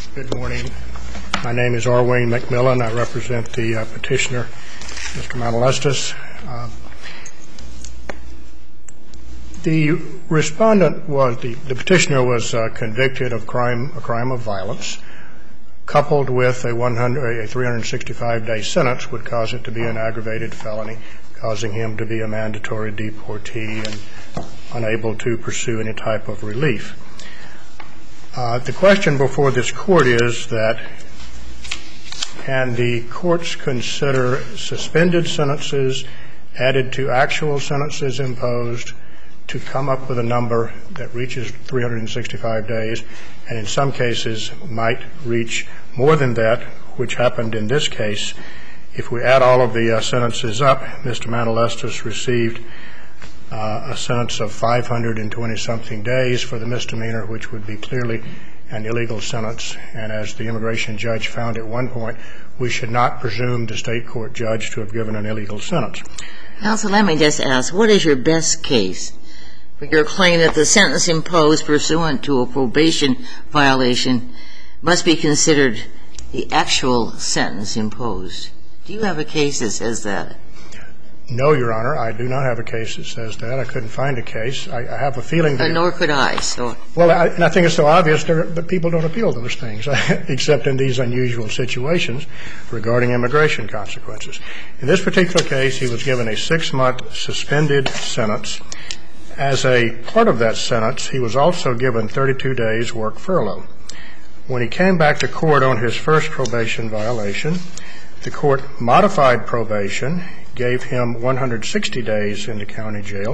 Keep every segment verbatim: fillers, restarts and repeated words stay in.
Good morning. My name is R. Wayne McMillan. I represent the uh, petitioner, Mister Matalestis. Uh, the respondent was, the, the petitioner was uh, convicted of crime, a crime of violence, coupled with a, one hundred, a three hundred sixty-five day sentence would cause it to be an aggravated felony, causing him to be a mandatory deportee and unable to pursue any type of relief. Uh, the question before this court is that can the courts consider suspended sentences added to actual sentences imposed to come up with a number that reaches three hundred sixty-five days, and in some cases might reach more than that, which happened in this case. If we add all of the uh, sentences up, Mister Matalestis received Uh, a sentence of five hundred twenty something days for the misdemeanor, which would be clearly an illegal sentence. And as the immigration judge found at one point, we should not presume the state court judge to have given an illegal sentence. Counsel, let me just ask, what is your best case for your claim that the sentence imposed pursuant to a probation violation must be considered the actual sentence imposed? Do you have a case that says that? No, Your Honor, I do not have a case that says that. I couldn't find a case. I, I have a feeling that... Uh, nor could I, so... Well, I, and I think it's so obvious that people don't appeal those things, except in these unusual situations regarding immigration consequences. In this particular case, he was given a six-month suspended sentence. As a part of that sentence, he was also given thirty-two days work furlough. When he came back to court on his first probation violation, the court modified probation, gave him one hundred sixty days in the county jail.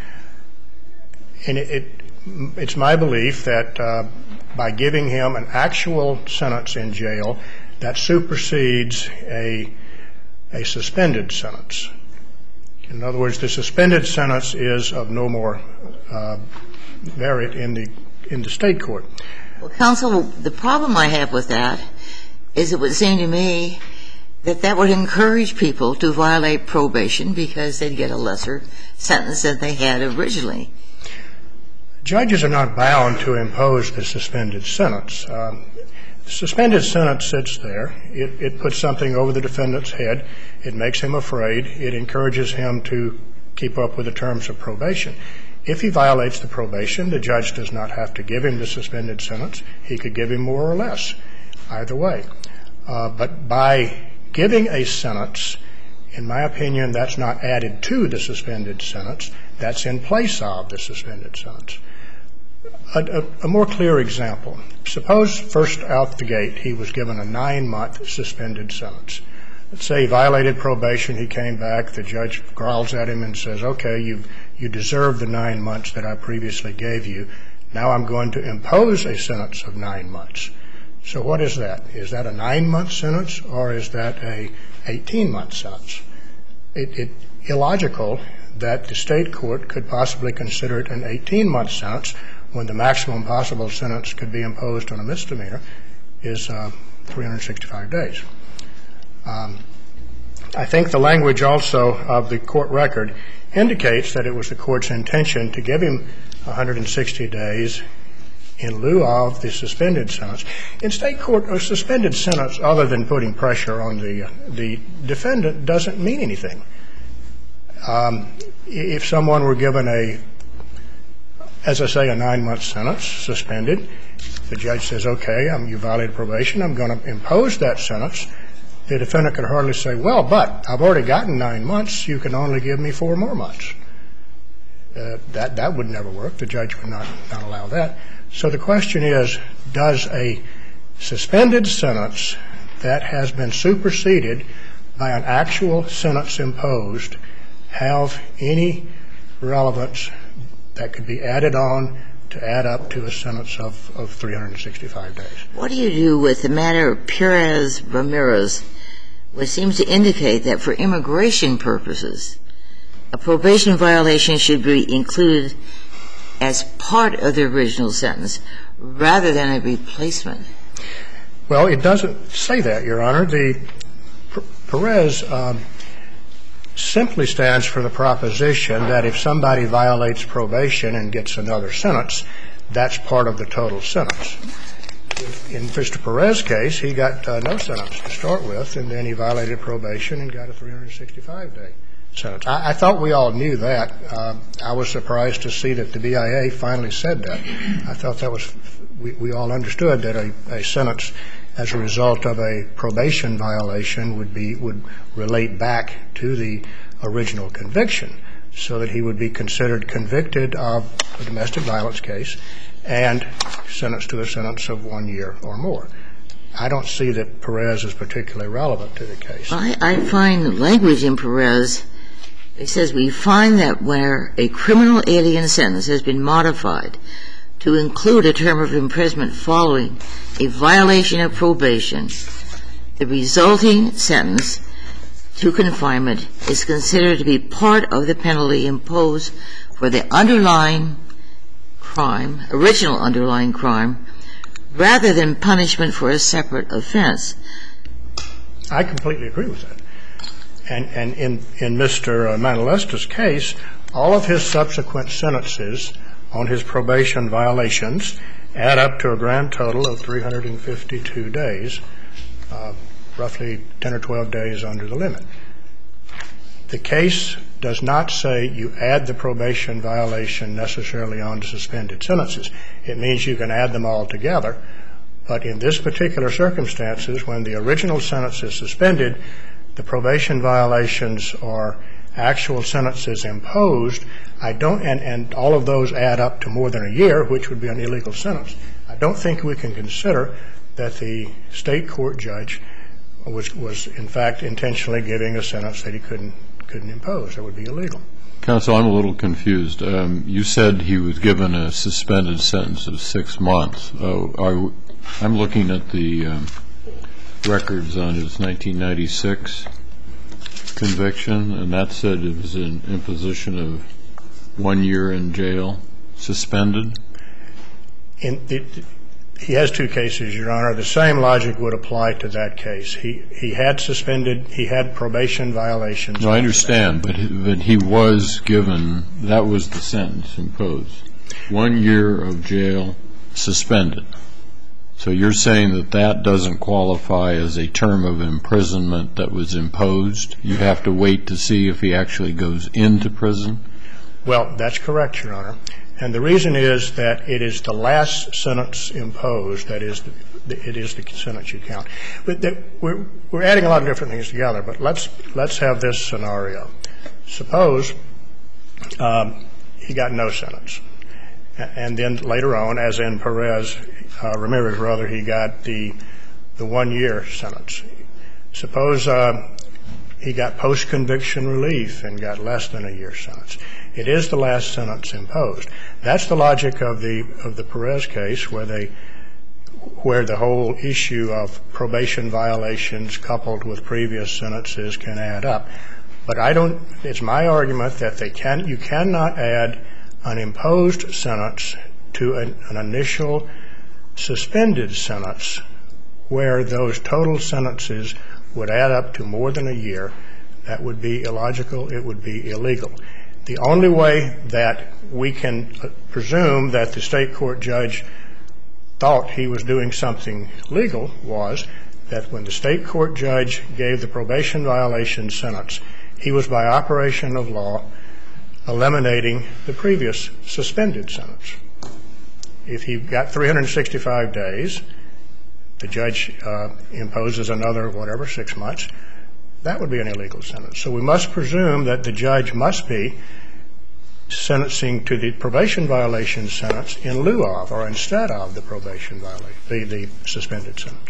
And it, it, it's my belief that uh, by giving him an actual sentence in jail, that supersedes a, a suspended sentence. In other words, the suspended sentence is of no more uh, merit in the, in the state court. Well, counsel, the problem I have with that is it would seem to me that that would encourage people to violate probation because they'd get a lesser sentence than they had originally. Judges are not bound to impose the suspended sentence. Um, the suspended sentence sits there. It, it puts something over the defendant's head. It makes him afraid. It encourages him to keep up with the terms of probation. If he violates the probation, the judge does not have to give him the suspended sentence. He could give him more or less, either way. Uh, but by giving a sentence, in my opinion, that's not added to the suspended sentence. That's in place of the suspended sentence. A, a, a more clear example. Suppose first out the gate he was given a nine-month suspended sentence. Let's say he violated probation. He came back. The judge growls at him and says, okay, you you deserve the nine months that I previously gave you. Now I'm going to impose a sentence of nine months. So what is that? Is that a nine-month sentence or is that a eighteen-month sentence? It, it illogical that the state court could possibly consider it an eighteen-month sentence when the maximum possible sentence could be imposed on a misdemeanor is uh, three hundred sixty-five days. Um, I think the language also of the court record indicates that it was the court's intention to give him one hundred sixty days in lieu of the suspended sentence. In state court, a suspended sentence, other than putting pressure on the, uh, the defendant, doesn't mean anything. Um, if someone were given a, as I say, a nine-month sentence, suspended, the judge says, okay, um, you violated probation, I'm going to impose that sentence, the defendant could hardly say, well, but I've already gotten nine months, you can only give me four more months. Uh, that, that would never work. The judge would not, not allow that. So the question is, does a suspended sentence that has been superseded by an actual sentence imposed have any relevance that could be added on to add up to a sentence of, of three hundred sixty-five days? What do you do with the matter of Perez-Ramirez, which seems to indicate that for immigration purposes, a probation violation should be included as part of the original sentence rather than a replacement? Well, it doesn't say that, Your Honor. The Perez um, simply stands for the proposition that if somebody violates probation and gets another sentence, that's part of the total sentence. In Mister Perez's case, he got uh, no sentence to start with, and then he violated probation and got a three hundred sixty-five day sentence. I, I thought we all knew that. Uh, I was surprised to see that the B I A finally said that. I thought that was, we, we all understood that a, a sentence as a result of a probation violation would be, would relate back to the original conviction, so that he would be considered convicted of a domestic violence case and sentenced to a sentence of one year or more. I don't see that Perez is particularly relevant to the case. I, I find language in Perez, it says, we find that where a criminal alien sentence has been modified to include a term of imprisonment following a violation of probation, the resulting sentence to confinement is considered to be part of the penalty imposed for the underlying crime, original underlying crime, rather than punishment for a separate offense. I completely agree with that. And, and in, in Mister Manalesta's case, all of his subsequent sentences on his probation violations add up to a grand total of three hundred fifty-two days, uh, roughly ten or twelve days under the limit. The case does not say you add the probation violation necessarily on to suspended sentences. It means you can add them all together. But in this particular circumstances, when the original sentence is suspended, the probation violations are actual sentences imposed. I don't, and, and all of those add up to more than a year, which would be an illegal sentence. I don't think we can consider that the state court judge was, was in fact intentionally giving a sentence that he couldn't couldn't impose. That would be illegal. Counsel, I'm a little confused. Um, you said he was given a suspended sentence of six months. Uh, are, I'm looking at the um, records on his nineteen ninety-six conviction, and that said it was an imposition of one year in jail, suspended. In the, he has two cases, Your Honor. The same logic would apply to that case. He he had suspended, he had probation violations. No, I understand, but he, but he was given, that was the sentence imposed. One year of jail, suspended. So you're saying that that doesn't qualify as a term of imprisonment that was imposed? You have to wait to see if he actually goes into prison? Well, that's correct, Your Honor. And the reason is that it is the last sentence imposed that is the, it is the sentence you count. But the, we're we're adding a lot of different things together. But let's let's have this scenario. Suppose um, he got no sentence, and then later on, as in Perez uh, Ramirez, rather, he got the the one year sentence. Suppose uh, he got post conviction relief and got less than a year sentence. It is the last sentence imposed. That's the logic of the of the Perez case, where they where the whole issue of probation violations coupled with previous sentences can add up. But I don't. It's my argument that they can. You cannot add an imposed sentence to an, an initial suspended sentence, where those total sentences would add up to more than a year. That would be illogical. It would be illegal. The only way that we can presume that the state court judge thought he was doing something legal was that when the state court judge gave the probation violation sentence, he was, by operation of law, eliminating the previous suspended sentence. If he got three hundred sixty-five days, the judge uh, imposes another, whatever, six months, that would be an illegal sentence. So we must presume that the judge must be sentencing to the probation violation sentence in lieu of or instead of the probation violation, the, the suspended sentence.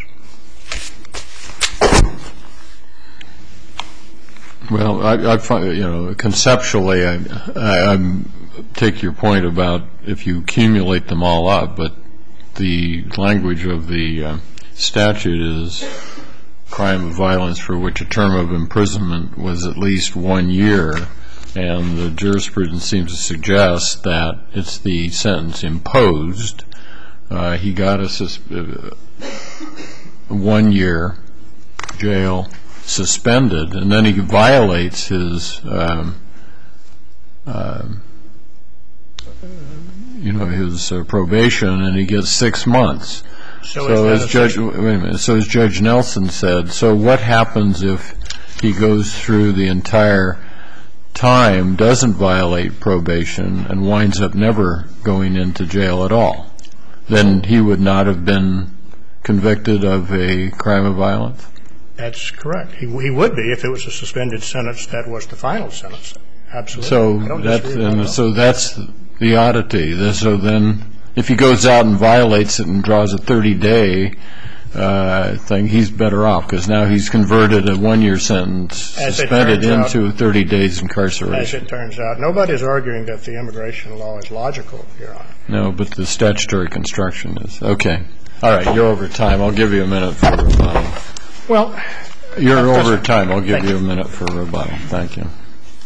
Well, I, I find, you know, conceptually, I, I, I take your point about if you accumulate them all up, but the language of the uh, statute is crime of violence for which a term of imprisonment was at least one year, and the jurisprudence seems to suggest that it's the sentence imposed. Uh, he got a sus- uh, one year jail, suspended, and then he violates his, um, uh, you know, his uh, probation, and he gets six months. So, So it's as Judge, wait a minute, so as Judge Nelson said, so what happens if he goes through the entire time, doesn't violate probation, and winds up never going into jail at all? Then he would not have been convicted of a crime of violence? That's correct. He, he would be if it was a suspended sentence that was the final sentence. Absolutely. So I don't that's, disagree with and that. so that's the oddity. So then if he goes out and violates it and draws a thirty-day uh, thing, he's better off because now he's converted a one-year sentence As it suspended turns into out- thirty days As incarceration. it turns out, nobody's arguing that the immigration law is logical, Your Honor. No, but the statutory construction is. Okay. All right, you're over time. I'll give you a minute for rebuttal. Well, You're That's- over time. I'll give Thank you a you. minute for rebuttal. Thank you.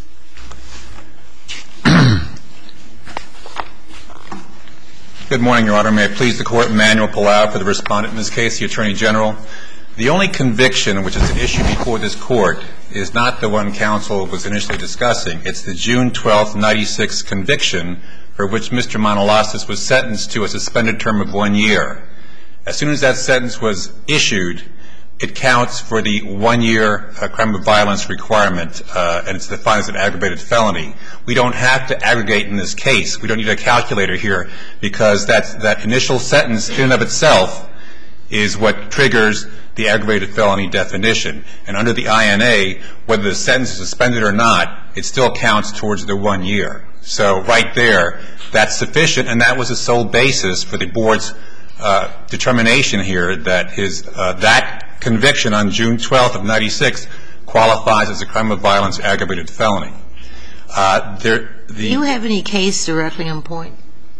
Good morning, Your Honor. May it please the Court, Manuel Palau for the respondent in this case, the Attorney General. The only conviction which is an issue before this Court is not the one counsel was initially discussing. It's the June twelfth, ninety-six conviction for which Mister Manolastis was sentenced to a suspended term of one year. As soon as that sentence was issued, it counts for the one-year uh, crime of violence requirement, uh, and it's defined as an aggravated felony. We don't have to aggregate in this case. We don't need a calculator here because that, that initial sentence in and of itself is what triggers the aggravated felony definition. And under the I N A, whether the sentence is suspended or not, it still counts towards the one year. So right there, that's sufficient, and that was the sole basis for the Board's uh, determination here that his uh, that conviction on June twelfth of ninety-six qualifies as a crime of violence aggravated felony. Uh, there, the, Do you have any case directly on point?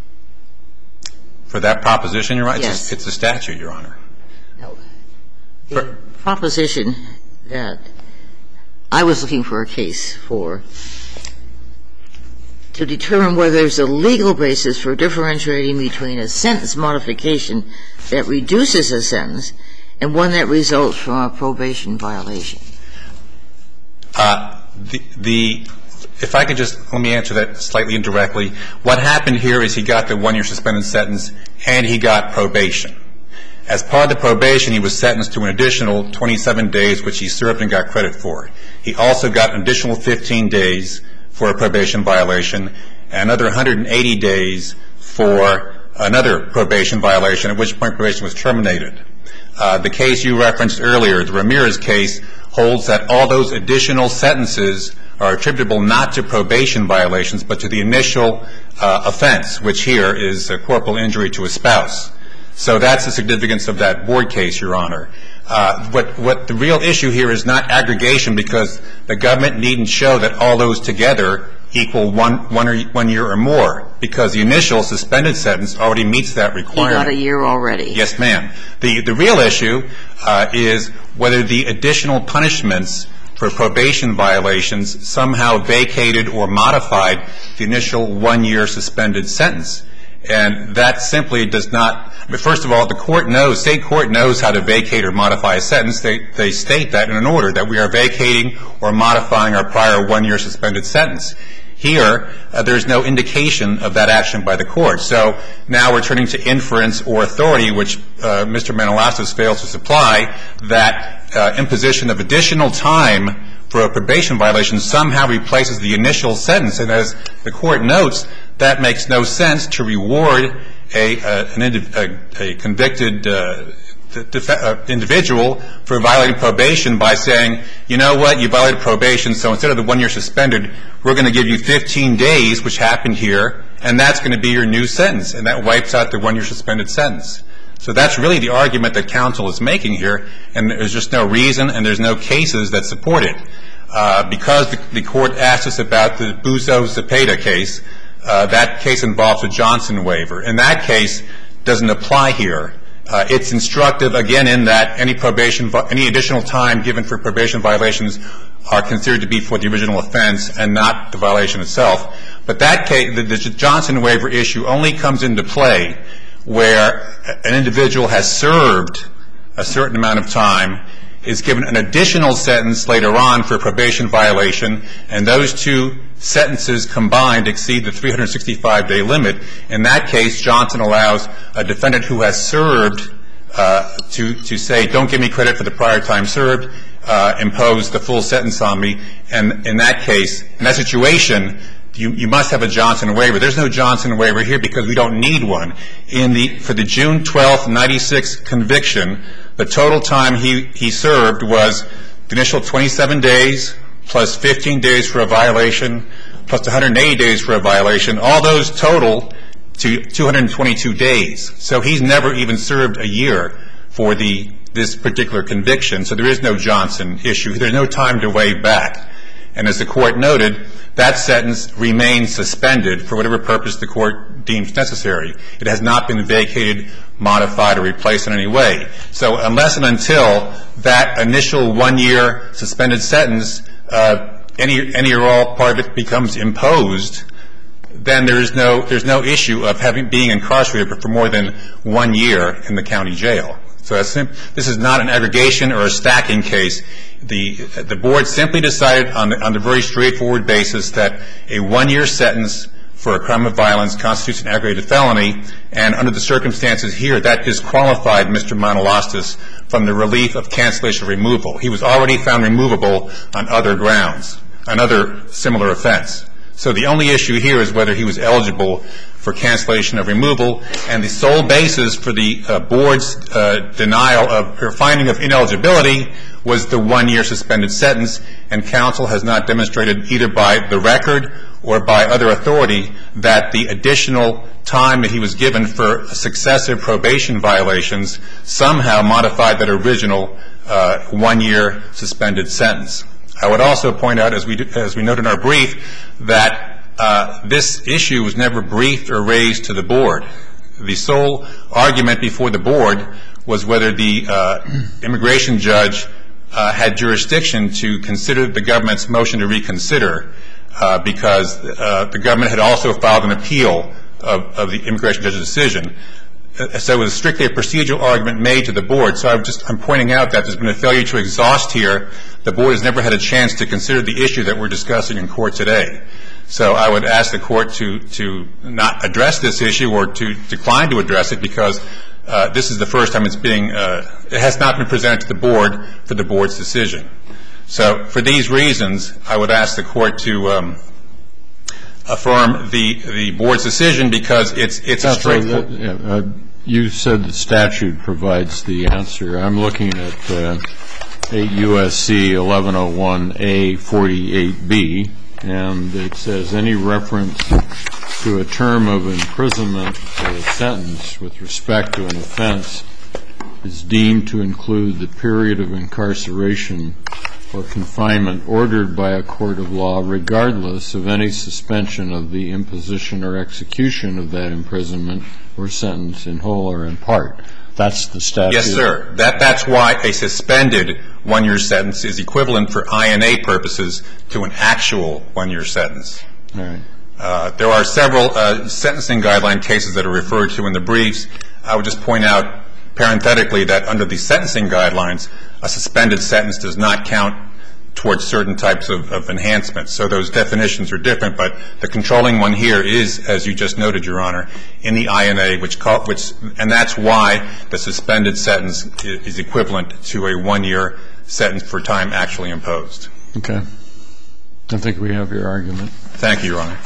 For that proposition, Your Honor? Yes. It's, a, it's a statute, Your Honor. No. For- The proposition that I was looking for a case for to determine whether there's a legal basis for differentiating between a sentence modification that reduces a sentence and one that results from a probation violation. Uh, the, the, if I could just, let me answer that slightly indirectly. What happened here is he got the one-year suspended sentence and he got probation. As part of the probation, he was sentenced to an additional twenty-seven days, which he served and got credit for. He also got an additional fifteen days for a probation violation and another one hundred eighty days for another probation violation, at which point probation was terminated. Uh, the case you referenced earlier, the Ramirez case, holds that all those additional sentences are attributable not to probation violations, but to the initial uh, offense, which here is a corporal injury to a spouse. So that's the significance of that Board case, Your Honor. Uh, what, what the real issue here is not aggregation, because the government needn't show that all those together equal one, one, or, one year or more, because the initial suspended sentence already meets that He requirement. got a year already. Yes, ma'am. The, the real issue uh, is whether the additional punishments for probation violations somehow vacated or modified the initial one-year suspended sentence. And that simply does not – first of all, the court knows, state court knows how to vacate or modify a sentence. They, they state that in an order, that we are vacating or modifying our prior one-year suspended sentence. Here, uh, there's no indication of that action by the court. So now we're turning to inference or authority, which uh, Mister Manolastis fails to supply, that uh, imposition of additional time for a probation violation somehow replaces the initial sentence. And as the court notes, that makes no sense to reward a, uh, an indi- a, a convicted uh, def- uh, individual for violating probation by saying, you know what, you violated probation, so instead of the one year suspended, we're going to give you fifteen days, which happened here, and that's going to be your new sentence, and that wipes out the one year suspended sentence. So that's really the argument that counsel is making here, and there's just no reason and there's no cases that support it. Uh, because the, the court asked us about the Buzo-Zepeda case, uh, that case involves a Johnson waiver. And that case doesn't apply here. Uh, it's instructive, again, in that any probation, any additional time given for probation violations are considered to be for the original offense and not the violation itself. But that case, the, the Johnson waiver issue only comes into play where an individual has served a certain amount of time, is given an additional sentence later on for a probation violation, and those two sentences combined exceed the three hundred sixty-five day limit. In that case, Johnson allows a defendant who has served uh, to to say, don't give me credit for the prior time served, uh, impose the full sentence on me. And in that case, in that situation, you, you must have a Johnson waiver. There's no Johnson waiver here because we don't need one. In the for the June twelfth, ninety-six conviction, the total time he, he served was the initial twenty-seven days plus fifteen days for a violation plus one hundred eighty days for a violation. All those total to two hundred twenty-two days. So he's never even served a year for the this particular conviction. So there is no Johnson issue. There's no time to waive back. And as the Court noted, that sentence remains suspended for whatever purpose the Court deems necessary. It has not been vacated, modified, or replaced in any way. So unless and until that initial one-year suspended sentence, uh, any any or all part of it becomes imposed, then there is no there's no issue of having being incarcerated for more than one year in the county jail. So that's sim- this is not an aggregation or a stacking case. The the board simply decided on the, on the very straightforward basis that a one-year sentence for a crime of violence constitutes an aggravated felony, and under the circumstances here, that disqualified Mister Manolostas from the relief of cancellation of removal. He was already found removable on other grounds, another similar offense. So the only issue here is whether he was eligible for cancellation of removal, and the sole basis for the uh, board's uh, denial of or finding of ineligibility was the one-year suspended sentence, and counsel has not demonstrated either by the record or by other authority that the additional time that he was given for successive probation violations somehow modified that original uh, one-year suspended sentence. I would also point out, as we as we noted in our brief, that uh, this issue was never briefed or raised to the board. The sole argument before the board was whether the uh, immigration judge uh, had jurisdiction to consider the government's motion to reconsider, uh, because uh, the government had also filed an appeal of, of the immigration judge's decision. So it was strictly a procedural argument made to the board. So I'm just I'm pointing out that there's been a failure to exhaust here. The board has never had a chance to consider the issue that we're discussing in court today. So I would ask the court to to not address this issue or to decline to address it, because uh, this is the first time it's being uh, it has not been presented to the board for the board's decision. So for these reasons, I would ask the court to um, affirm the the board's decision, because it's it's a straightforward. Yeah, uh, you said the statute provides the answer. I'm looking at uh, eight U S C eleven oh one A forty-eight B, and it says any reference to a term of imprisonment or a sentence with respect to an offense is deemed to include the period of incarceration or confinement ordered by a court of law, regardless of any suspension of the imposition or execution of that imprisonment or sentence in whole or in part. That's the statute. Yes, sir. That, that's why a suspended one-year sentence is equivalent for I N A purposes to an actual one-year sentence. All right. Uh, there are several uh, sentencing guideline cases that are referred to in the briefs. I would just point out parenthetically that under the sentencing guidelines, a suspended sentence does not count towards certain types of, of enhancements. So those definitions are different, but the controlling one here is, as you just noted, Your Honor, in the I N A, which, call, which and that's why the suspended sentence is equivalent to a one-year sentence for time actually imposed. Okay. I think we have your argument. Thank you, Your Honor.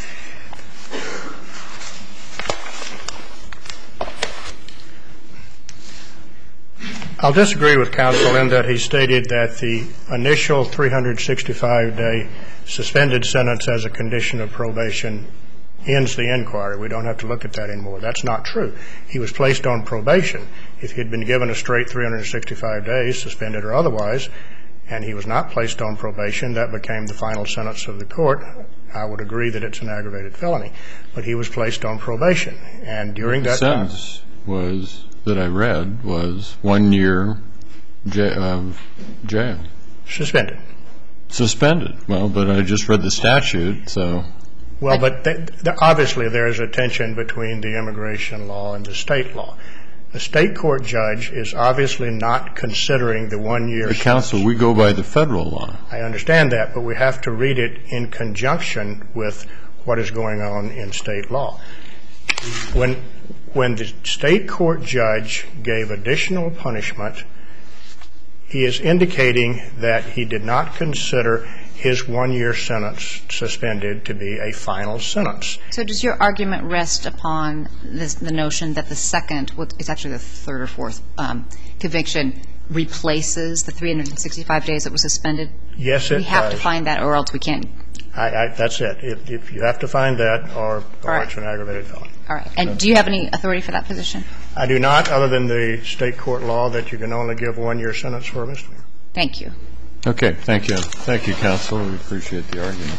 I'll disagree with counsel in that he stated that the initial three hundred sixty-five day suspended sentence as a condition of probation ends the inquiry. We don't have to look at that anymore. That's not true. He was placed on probation. If he had been given a straight three hundred sixty-five days, suspended or otherwise, and he was not placed on probation, that became the final sentence of the court. I would agree that it's an aggravated felony. But he was placed on probation. And during that time... The sentence was... that I read was one year j- of jail. Suspended. Suspended. Well, but I just read the statute, so. Well, but th- th- obviously there is a tension between the immigration law and the state law. The state court judge is obviously not considering the one-year The sentence. counsel, we go by the federal law. I understand that, but we have to read it in conjunction with what is going on in state law. When when the state court judge gave additional punishment, he is indicating that he did not consider his one-year sentence suspended to be a final sentence. So does your argument rest upon this, the notion that the second, it's actually the third or fourth um, conviction, replaces the three hundred sixty-five days that was suspended? Yes, it does. We have to find that, or else we can't. I, I, that's it. If, if you have to find that, or, or right. It's an aggravated felony. All right. And do you have any authority for that position? I do not, other than the state court law that you can only give one-year sentence for a misdemeanor. Thank you. Okay. Thank you. Thank you, counsel. We appreciate the argument.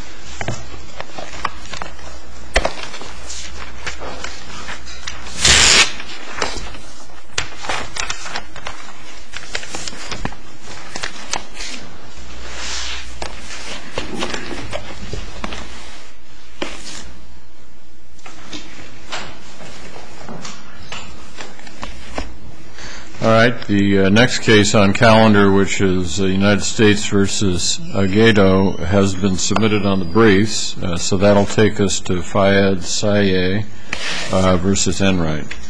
All right. The uh, next case on calendar, which is uh, United States versus Aguedo, has been submitted on the briefs. Uh, so that'll take us to Fayed Sayeh uh, versus Enright.